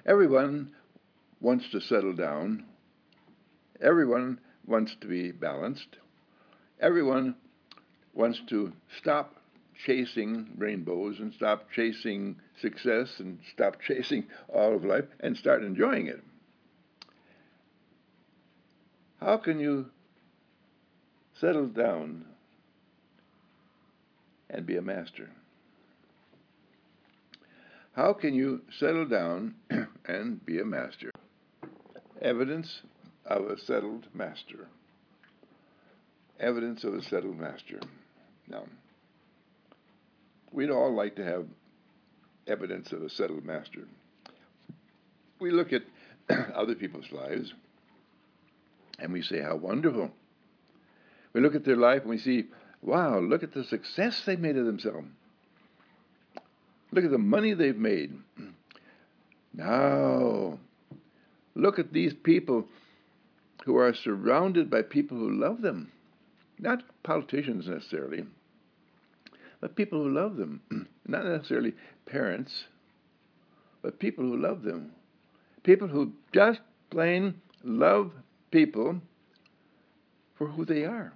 Everyone wants to settle down. Everyone wants to be balanced. Everyone wants to stop chasing rainbows and stop chasing success and stop chasing all of life and start enjoying it. How can you settle down and be a master? How can you settle down and be a master? Evidence of a settled master. Evidence of a settled master. Now, we'd all like to have evidence of a settled master. We look at other people's lives and we say, how wonderful. We look at their life and we see, wow, look at the success they've made of themselves. Look at the money they've made. Now, look at these people who are surrounded by people who love them. Not politicians necessarily, but people who love them. Not necessarily parents, but people who love them. People who just plain love people for who they are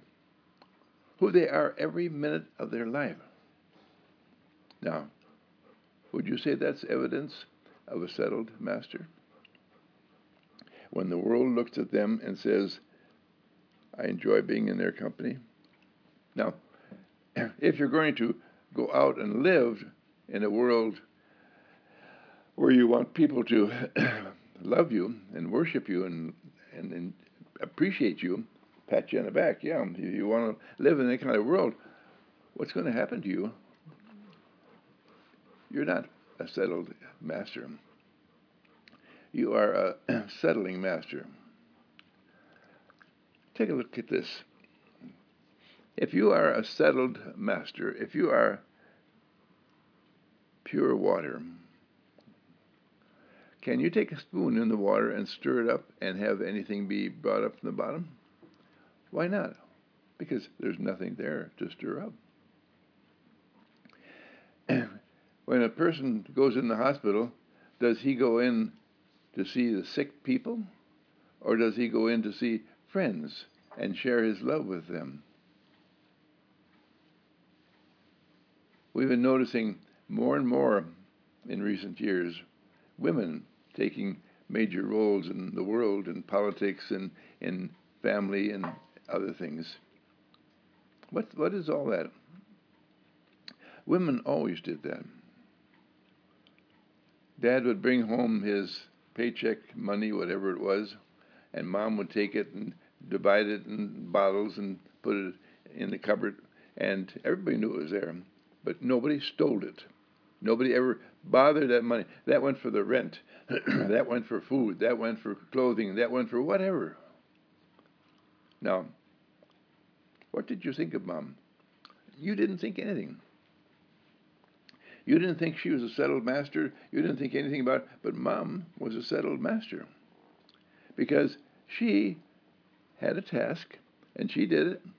every minute of their life. Now, would you say that's evidence of a settled master? When the world looks at them and says, I enjoy being in their company. Now, if you're going to go out and live in a world where you want people to love you and worship you and appreciate you, pat you on the back, yeah, you want to live in that kind of world, what's going to happen to you? You're not a settled master. You are a settling master. Take a look at this. If you are a settled master, if you are pure water, can you take a spoon in the water and stir it up and have anything be brought up from the bottom? Why not? Because there's nothing there to stir up. When a person goes in the hospital, does he go in to see the sick people? Or does he go in to see friends and share his love with them? We've been noticing more and more in recent years women taking major roles in the world, in politics and in family and other things. What is all that? Women always did that. Dad would bring home his paycheck money, whatever it was, and Mom would take it and divide it in bottles and put it in the cupboard, and everybody knew it was there, but nobody stole it. Nobody ever bothered that money. That went for the rent. That went for food. That went for clothing. That went for whatever. Now, what did you think of Mom? You didn't think anything. You didn't think she was a settled master. You didn't think anything about it. But Mom was a settled master because she had a task and she did it.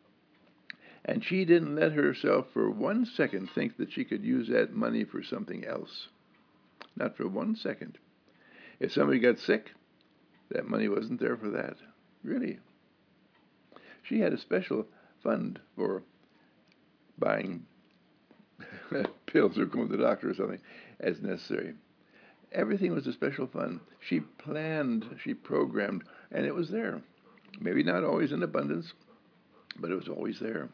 And she didn't let herself for 1 second think that she could use that money for something else. Not for 1 second. If somebody got sick, that money wasn't there for that. Really. She had a special fund for buying pills or going to the doctor or something as necessary. Everything was a special fund. She planned, she programmed, and it was there. Maybe not always in abundance, but it was always there.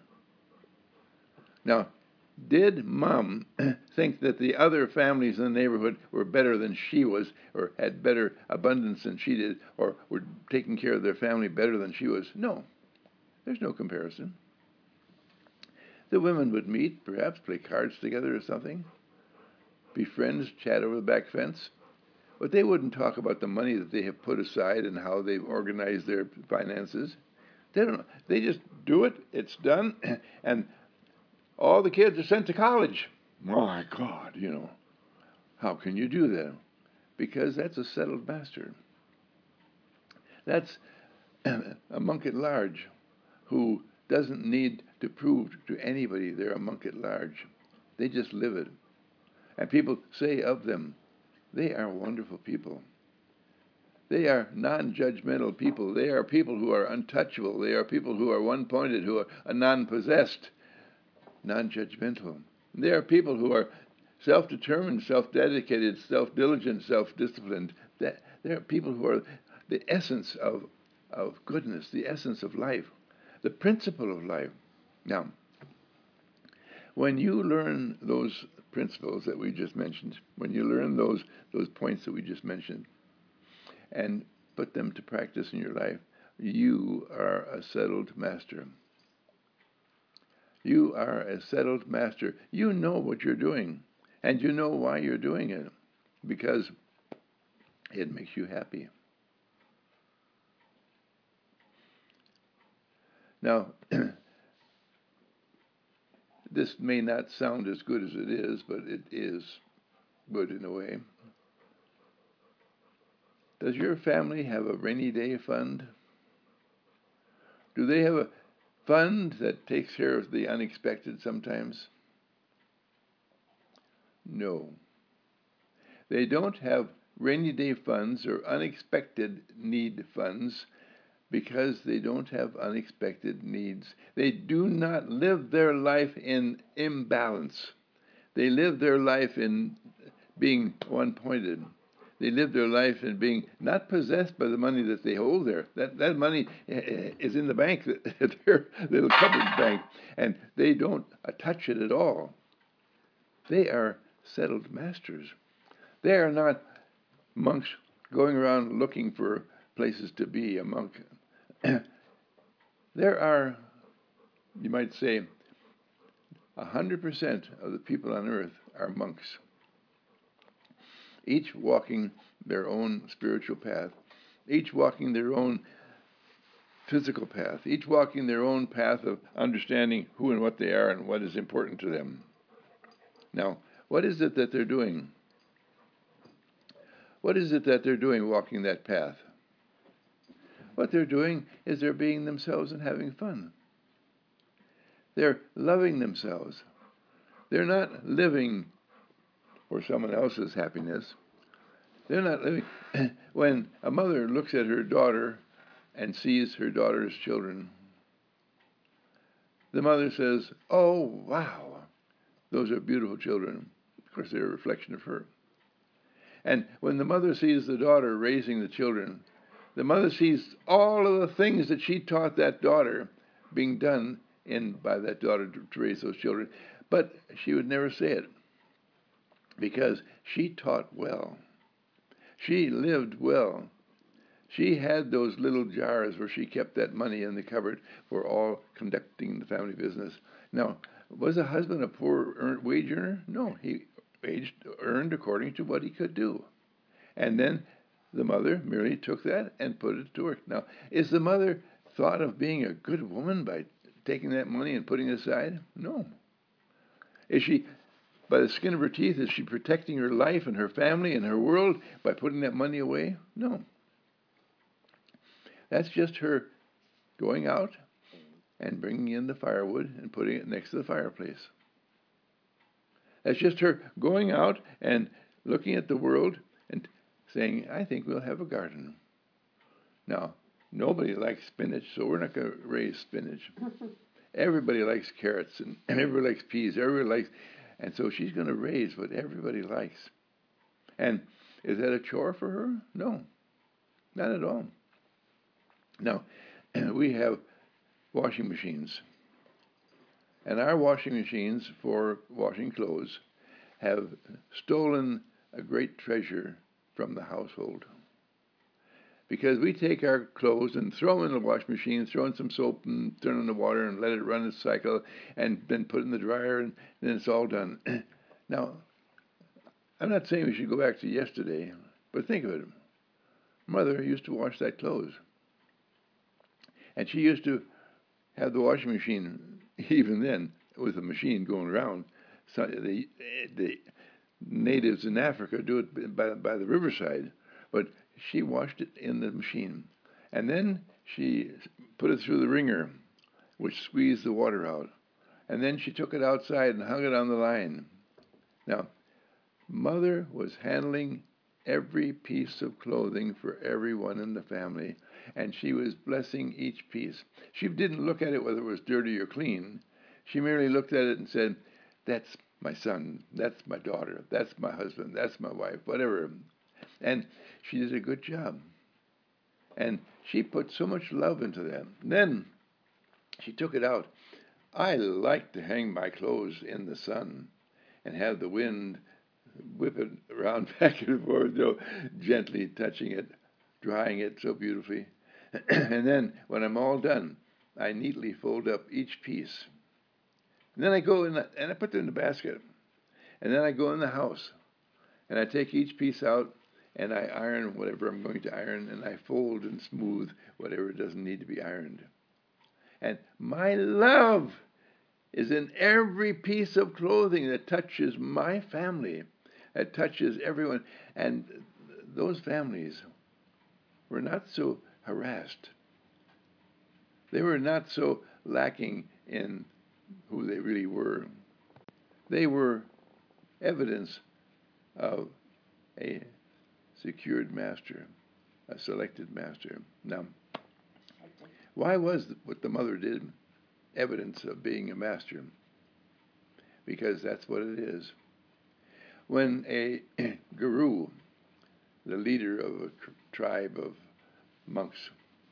Now, did Mom think that the other families in the neighborhood were better than she was, or had better abundance than she did, or were taking care of their family better than she was? No. There's no comparison. The women would meet, perhaps play cards together or something, be friends, chat over the back fence, but they wouldn't talk about the money that they have put aside and how they've organized their finances. They don't. They just do it. It's done, and all the kids are sent to college. My God, how can you do that? Because that's a settled master. That's a monk at large who doesn't need to prove to anybody they're a monk at large. They just live it. And people say of them, They are wonderful people. They are non-judgmental people. They are people who are untouchable. They are people who are one-pointed, who are non-possessed, non-judgmental. They are people who are self-determined, self-dedicated, self-diligent, self-disciplined. They are people who are the essence of goodness, the essence of life, the principle of life. Now, when you learn those principles that we just mentioned, when you learn those points that we just mentioned, and put them to practice in your life, you are a settled master. You are a settled master. You know what you're doing, and you know why you're doing it, because it makes you happy. Now, this may not sound as good as it is, but it is good in a way. Does your family have a rainy day fund? Do they have a fund that takes care of the unexpected sometimes? No. They don't have rainy day funds or unexpected need funds because they don't have unexpected needs. They do not live their life in imbalance. They live their life in being one-pointed. They live their life in being not possessed by the money that they hold there. That money is in the bank, their little cupboard bank, and they don't touch it at all. They are settled masters. They are not monks going around looking for places to be a monk. There are, you might say, 100% of the people on earth are monks, each walking their own spiritual path, each walking their own physical path, each walking their own path of understanding who and what they are and what is important to them. Now, what is it that they're doing? What is it that they're doing walking that path? What they're doing is they're being themselves and having fun. They're loving themselves. They're not living for someone else's happiness. They're not living. When a mother looks at her daughter and sees her daughter's children, the mother says, "Oh, wow, those are beautiful children." Of course, they're a reflection of her. And when the mother sees the daughter raising the children, the mother sees all of the things that she taught that daughter being done by that daughter to raise those children. But she would never say it because she taught well. She lived well. She had those little jars where she kept that money in the cupboard for all conducting the family business. Now, was the husband a poor wage earner? No, he earned according to what he could do. And then the mother merely took that and put it to work. Now, is the mother thought of being a good woman by taking that money and putting it aside? No. Is she, by the skin of her teeth, is she protecting her life and her family and her world by putting that money away? No. That's just her going out and bringing in the firewood and putting it next to the fireplace. That's just her going out and looking at the world and saying, I think we'll have a garden. Now, nobody likes spinach, so we're not going to raise spinach. Everybody likes carrots, and everybody likes peas, and so she's going to raise what everybody likes. And is that a chore for her? No, not at all. Now, we have washing machines. And our washing machines for washing clothes have stolen a great treasure from the household. Because we take our clothes and throw them in the washing machine, throw in some soap and turn on the water and let it run its cycle and then put it in the dryer and then it's all done. Now, I'm not saying we should go back to yesterday, but think of it. Mother used to wash that clothes. And she used to have the washing machine, even then, with a machine going around. So the natives in Africa do it by the riverside, but she washed it in the machine. And then she put it through the wringer, which squeezed the water out. And then she took it outside and hung it on the line. Now, Mother was handling every piece of clothing for everyone in the family, and she was blessing each piece. She didn't look at it whether it was dirty or clean. She merely looked at it and said, "That's my son, that's my daughter, that's my husband, that's my wife, whatever." And she did a good job. And she put so much love into that. Then she took it out. I like to hang my clothes in the sun and have the wind whip it around back and forth, gently touching it, drying it so beautifully. And then when I'm all done, I neatly fold up each piece. And then I go and I put them in the basket. And then I go in the house and I take each piece out and I iron whatever I'm going to iron, and I fold and smooth whatever doesn't need to be ironed. And my love is in every piece of clothing that touches my family, that touches everyone. And those families were not so harassed. They were not so lacking in who they really were. They were evidence of a secured master, a selected master. Now, why was what the mother did evidence of being a master? Because that's what it is. When a guru, the leader of a tribe of monks,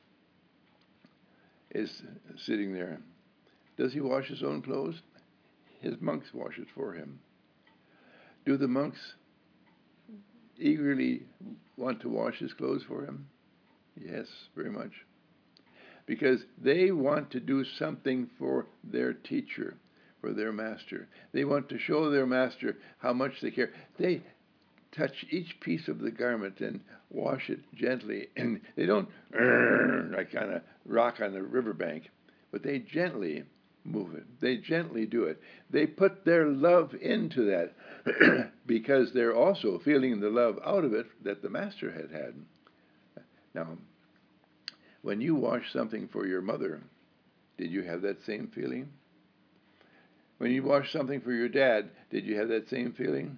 is sitting there, does he wash his own clothes? His monks wash it for him. Do the monks eagerly want to wash his clothes for him? Yes, very much. Because they want to do something for their teacher, for their master. They want to show their master how much they care. They touch each piece of the garment and wash it gently. And they don't like kind of rock on the riverbank, but they gently move it. They gently do it. They put their love into that because they're also feeling the love out of it that the master had had. Now, when you wash something for your mother, did you have that same feeling? When you wash something for your dad, did you have that same feeling?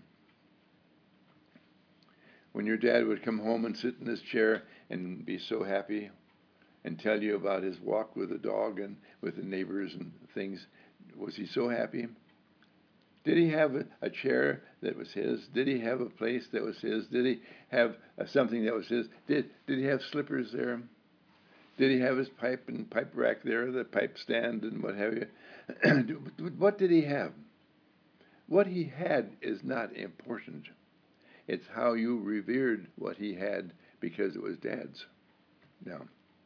When your dad would come home and sit in his chair and be so happy and tell you about his walk with the dog and with the neighbors and things, was he so happy? Did he have a chair that was his? Did he have a place that was his? Did he have something that was his? Did he have slippers there? Did he have his pipe and pipe rack there, the pipe stand and what have you? What did he have? What he had is not important. It's how you revered what he had because it was Dad's. Now,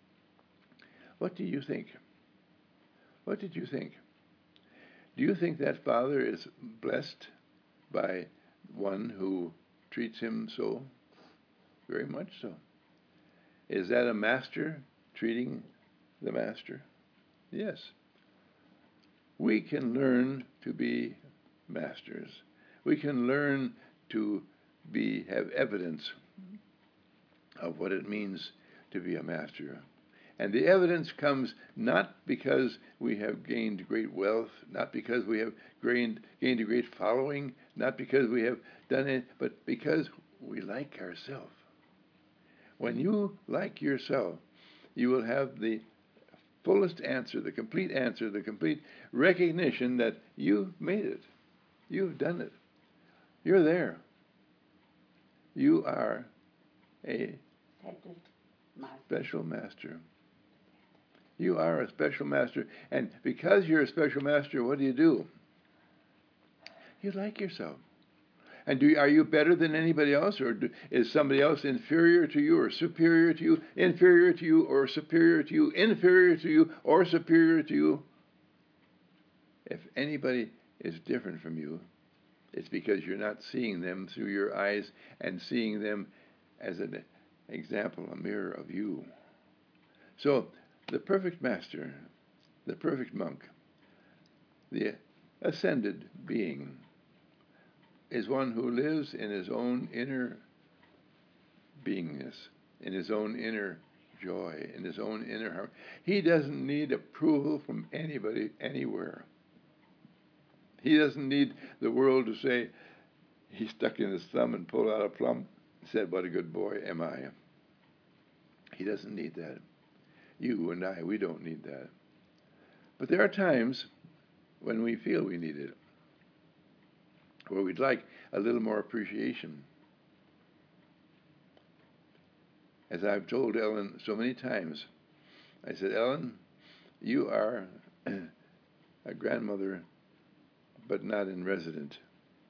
what do you think? What did you think? Do you think that father is blessed by one who treats him so? Very much so. Is that a master treating the master? Yes. We can learn to be masters. We can learn to have evidence of what it means to be a master. And the evidence comes not because we have gained great wealth, not because we have gained a great following, not because we have done it, but because we like ourselves. When you like yourself, you will have the fullest answer, the complete recognition that you've made it. You've done it. You're there. You are a special master. You are a special master. And because you're a special master, what do? You like yourself. And are you better than anybody else? Or is somebody else inferior to you or superior to you, inferior to you or superior to you, inferior to you or superior to you? If anybody is different from you, it's because you're not seeing them through your eyes and seeing them as an example, a mirror of you. So the perfect master, the perfect monk, the ascended being, is one who lives in his own inner beingness, in his own inner joy, in his own inner heart. He doesn't need approval from anybody anywhere. He doesn't need the world to say he stuck in his thumb and pulled out a plum. said, "What a good boy am I." He doesn't need that. You and I, we don't need that. But there are times when we feel we need it, where we'd like a little more appreciation. As I've told Ellen so many times, I said, "Ellen, you are a grandmother, but not in resident.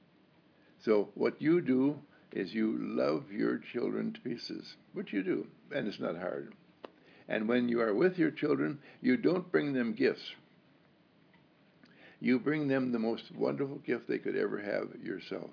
So what you do is you love your children to pieces, which you do, and it's not hard. And when you are with your children, you don't bring them gifts. You bring them the most wonderful gift they could ever have, yourself.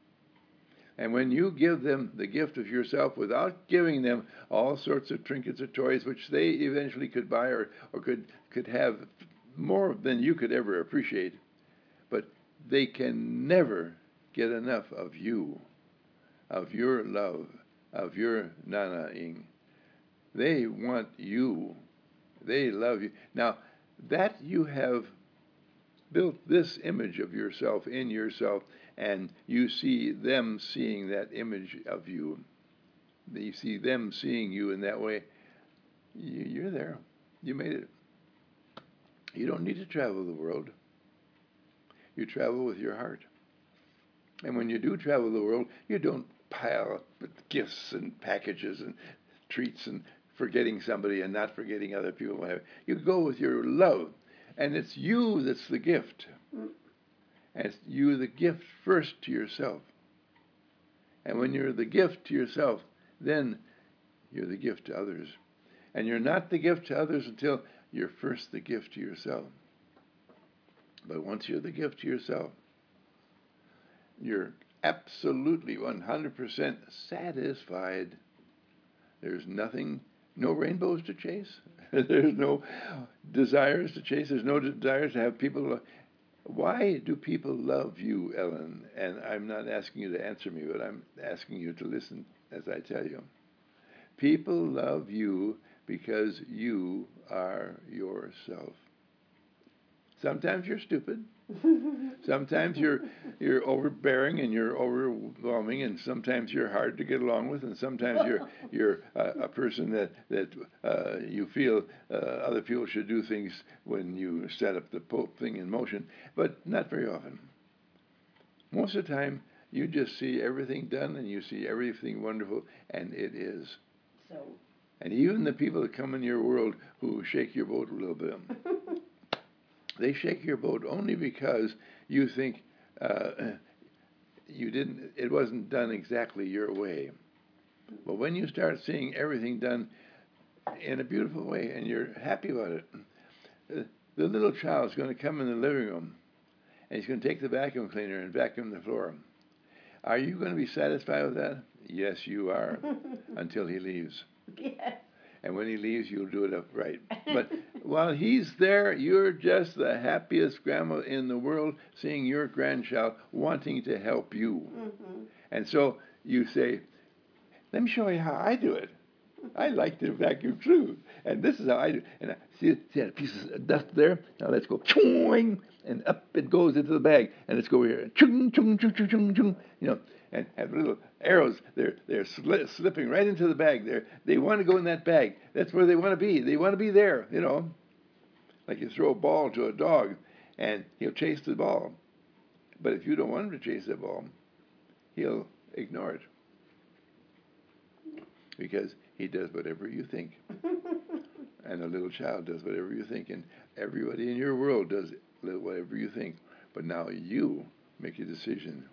And when you give them the gift of yourself without giving them all sorts of trinkets or toys, which they eventually could buy or could have more than you could ever appreciate, but they can never get enough of you, of your love, of your nana-ing. They want you. They love you. Now, that you have built this image of yourself in yourself, and you see them seeing that image of you. You see them seeing you in that way. You're there. You made it. You don't need to travel the world. You travel with your heart. And when you do travel the world, you don't pile up with gifts and packages and treats and forgetting somebody and not forgetting other people. Whatever. You go with your love. And it's you that's the gift. And it's you the gift first to yourself. And when you're the gift to yourself, then you're the gift to others. And you're not the gift to others until you're first the gift to yourself. But once you're the gift to yourself, you're absolutely 100% satisfied. There's nothing, no rainbows to chase. There's no desires to chase. There's no desires to have people. Why do people love you, Ellen? And I'm not asking you to answer me, but I'm asking you to listen as I tell you. People love you because you are yourself. Sometimes you're stupid. Sometimes you're overbearing and you're overwhelming, and sometimes you're hard to get along with, and sometimes you're a person that you feel other people should do things when you set up the Pope thing in motion, but not very often. Most of the time, you just see everything done and you see everything wonderful, and it is. So. And even the people that come in your world who shake your boat a little bit. They shake your boat only because you think it wasn't done exactly your way. But when you start seeing everything done in a beautiful way and you're happy about it, the little child's going to come in the living room and he's going to take the vacuum cleaner and vacuum the floor. Are you going to be satisfied with that? Yes, you are, until he leaves. Yes. And when he leaves, you'll do it upright. But while he's there, you're just the happiest grandma in the world, seeing your grandchild wanting to help you. Mm-hmm. And so you say, let me show you how I do it. I like to vacuum too. And this is how I do it. And I see that piece of dust there? Now let's go, choing, and up it goes into the bag. And let's go over here, chung, chung, chung, chung, chung, chung, and have little arrows. They're slipping right into the bag. They want to go in that bag. That's where they want to be. They want to be there, Like you throw a ball to a dog, and he'll chase the ball. But if you don't want him to chase the ball, he'll ignore it. Because he does whatever you think. And a little child does whatever you think. And everybody in your world does whatever you think. But now you make a decision.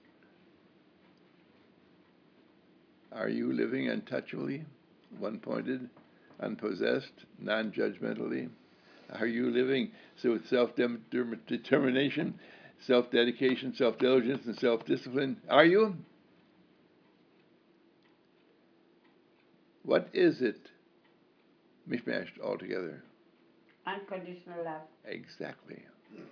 Are you living untouchably, one-pointed, unpossessed, non-judgmentally? Are you living with self-determination, self-dedication, self-diligence, and self-discipline? Are you? What is it, mishmashed all together? Unconditional love. Exactly.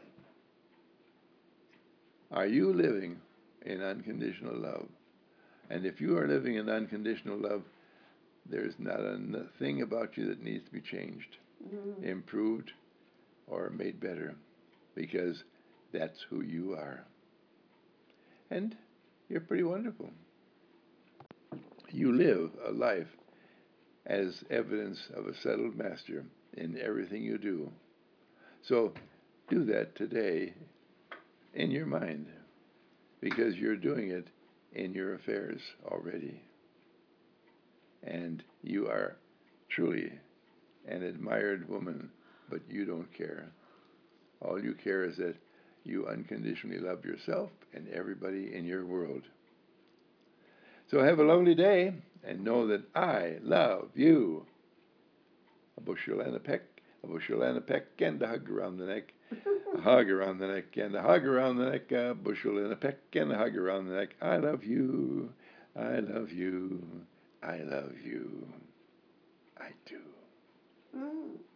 Are you living in unconditional love? And if you are living in unconditional love, there's not a thing about you that needs to be changed, improved, or made better, because that's who you are. And you're pretty wonderful. you live a life as evidence of a settled master in everything you do. So do that today in your mind, because you're doing it in your affairs already. And you are truly an admired woman, but you don't care. All you care is that you unconditionally love yourself and everybody in your world. So have a lovely day, and know that I love you. A bushel and a peck, a bushel and a peck, and a hug around the neck. A hug around the neck, and a hug around the neck, a bushel and a peck, and a hug around the neck. I love you, I love you, I love you. I do.